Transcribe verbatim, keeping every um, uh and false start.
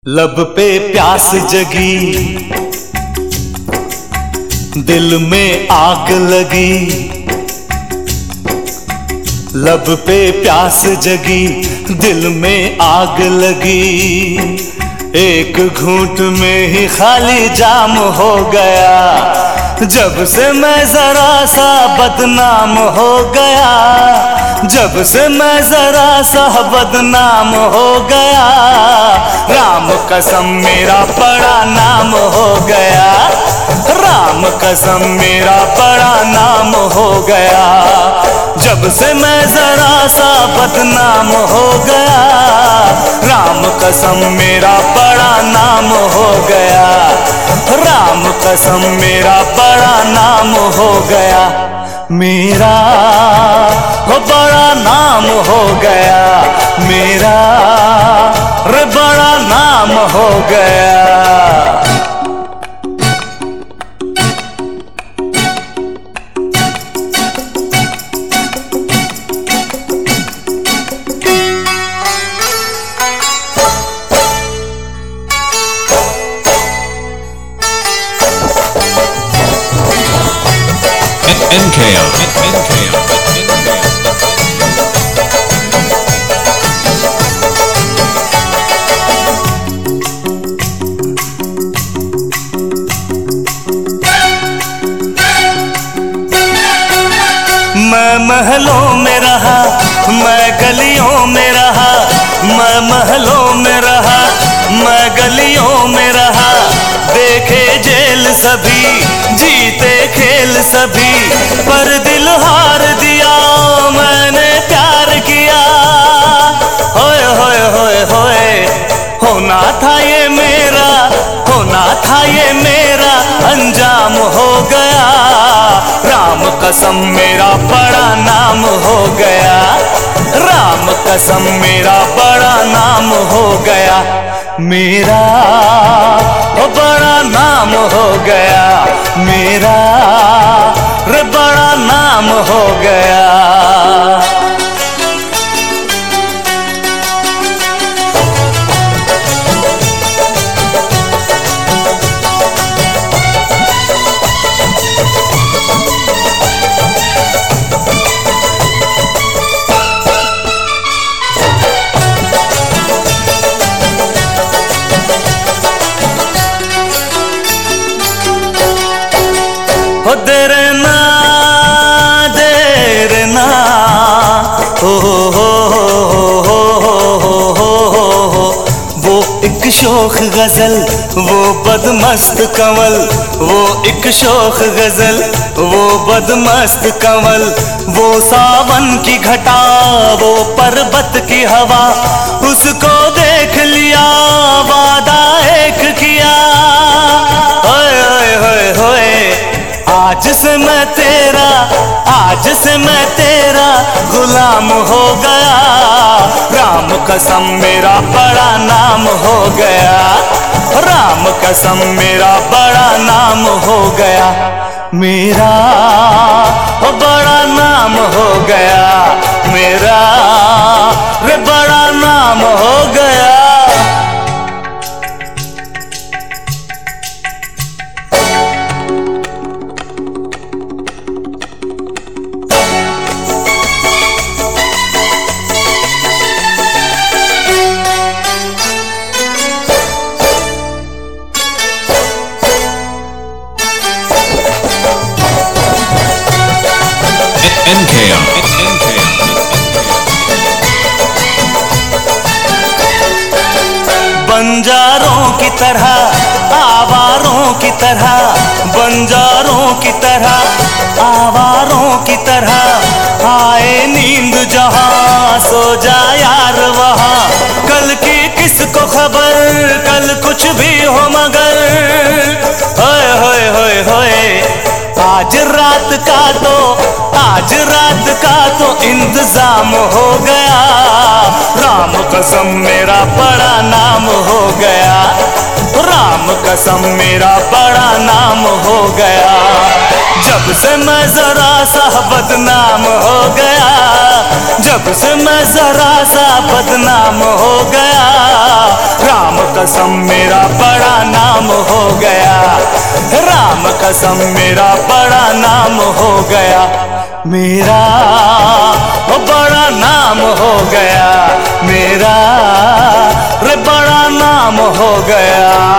लब पे प्यास जगी, दिल में आग लगी। लब पे प्यास जगी, दिल में आग लगी। एक घूंट में ही खाली जाम हो गया। जब से मैं जरा सा बदनाम हो गया, जब से मैं जरा सा बदनाम हो गया। राम कसम मेरा बड़ा नाम हो गया, राम कसम मेरा बड़ा नाम हो गया। जब से मैं जरा सा बदनाम हो गया, राम कसम मेरा बड़ा नाम हो गया, राम कसम मेरा बड़ा नाम हो गया। मेरा हो बड़ा नाम हो गया, मेरा रे बड़ा नाम हो गया। N K O N K O मैं महलों में रहा, मैं गलियों में रहा, मैं महलों में रहा, मैं गलियों में रहा। देखे जेल सभी, जीते खेल सभी, पर दिल हार दिया मैंने प्यार किया। होए होए होए होए, होना था ये मेरा, होना था ये मेरा, अंजाम हो गया। राम कसम मेरा बड़ा नाम हो गया, राम कसम मेरा बड़ा नाम हो गया। मेरा वो बड़ा नाम हो गया, मेरा रे बड़ा नाम हो गया। हो देर ना देर ना, हो हो हो हो हो हो हो। वो एक शोख गजल, वो बदमस्त कंवल, वो एक शोख गजल, वो बदमस्त कंवल। वो सावन की घटा, वो पर्वत की हवा, उसको देख लिया वादा एक किया। होए होए होए होए, आज से मैं तेरा, आज से मैं तेरा गुलाम हो गया। राम कसम मेरा बड़ा नाम हो गया, राम कसम मेरा बड़ा नाम हो गया। मेरा बड़ा नाम हो गया, मेरा रे बड़ा नाम हो गया। N K O N K O बंजारों की तरह, आवारों की तरह, बंजारों की तरह, आवारों की तरह। आए नींद जहां, सो जा यार वहां। कल की किसको खबर, कल कुछ भी हो मगर। होए होए होए होए, आज रात का तो, आज रात का तो इंतजाम हो गया। राम कसम मेरा बड़ा नाम हो गया, राम कसम कसम मेरा बड़ा नाम हो गया। जब से मैं जरा सा बदनाम हो गया, जब से मैं जरा सा बदनाम हो गया, राम कसम मेरा बड़ा नाम हो गया, राम कसम मेरा बड़ा नाम हो गया, मेरा बड़ा नाम हो गया, मेरा रे बड़ा नाम हो गया।